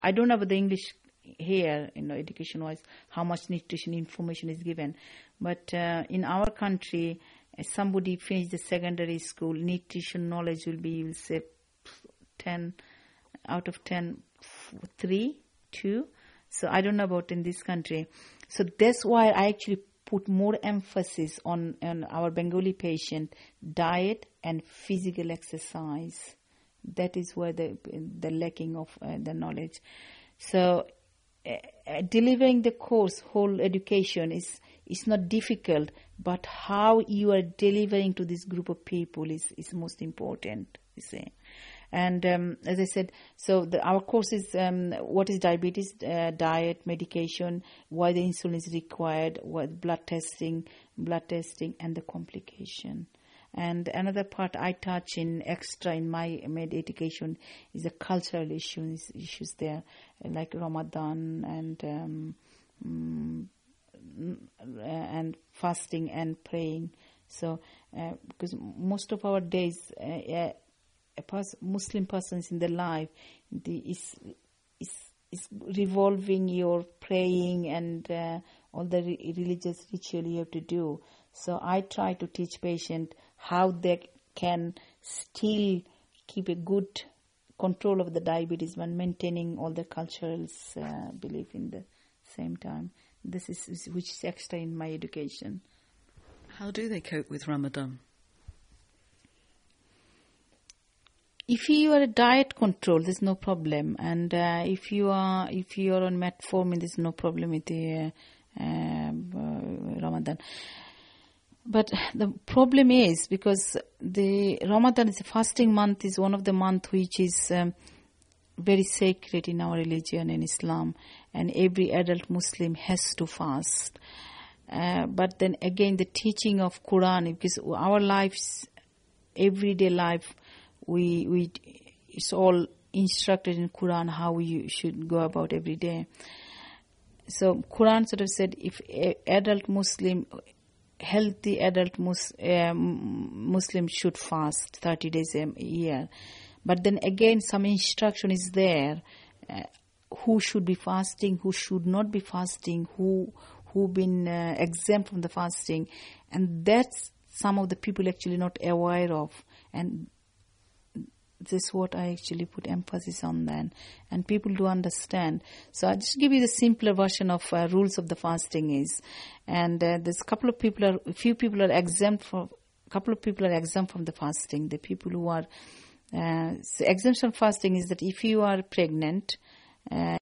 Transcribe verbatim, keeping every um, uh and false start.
I don't know about the English here, you know, education-wise, how much nutrition information is given. But uh, in our country, if somebody finished the secondary school, nutrition knowledge will be, you will say, ten out of ten, three, two. So I don't know about in this country. So that's why I actually put more emphasis on, on our Bengali patient, diet and physical exercise. That is where the the lacking of uh, the knowledge. So uh, delivering the course, whole education is is not difficult, but how you are delivering to this group of people is, is most important, you see. And um, as I said, so the, our course is um, what is diabetes, uh, diet, medication, why the insulin is required, what blood testing, blood testing, and the complication. And another part I touch in extra in my med education is the cultural issues issues there, like Ramadan and um, mm, and fasting and praying. So uh, because most of our days, uh, uh, a pers- Muslim persons in their life the, is is is revolving your praying and uh, all the re- religious ritual you have to do. So I try to teach patient how they can still keep a good control of the diabetes when maintaining all the cultural uh, belief in the same time. This is which is extra in my education. How do they cope with Ramadan? If you are a diet control, there's no problem, and uh, if you are if you are on metformin, there's no problem with the uh, uh, Ramadan. But the problem is because the Ramadan is a fasting month, is one of the month which is um, very sacred in our religion in Islam, and every adult Muslim has to fast. Uh, but then again, the teaching of Quran, because our lives, everyday life, we we it's all instructed in Quran how you should go about every day. So Quran sort of said if a adult Muslim, healthy adult mus, um, Muslim should fast thirty days a year. But then again, some instruction is there. Uh, who should be fasting, who should not be fasting, who who been uh, exempt from the fasting, and that's some of the people actually not aware of, and this is what I actually put emphasis on then, and people do understand. So I'll just give you the simpler version of uh, rules of the fasting is, and uh, there's a couple of people are, a few people are exempt from, a couple of people are exempt from the fasting. The people who are uh, so exemption fasting is that if you are pregnant, uh,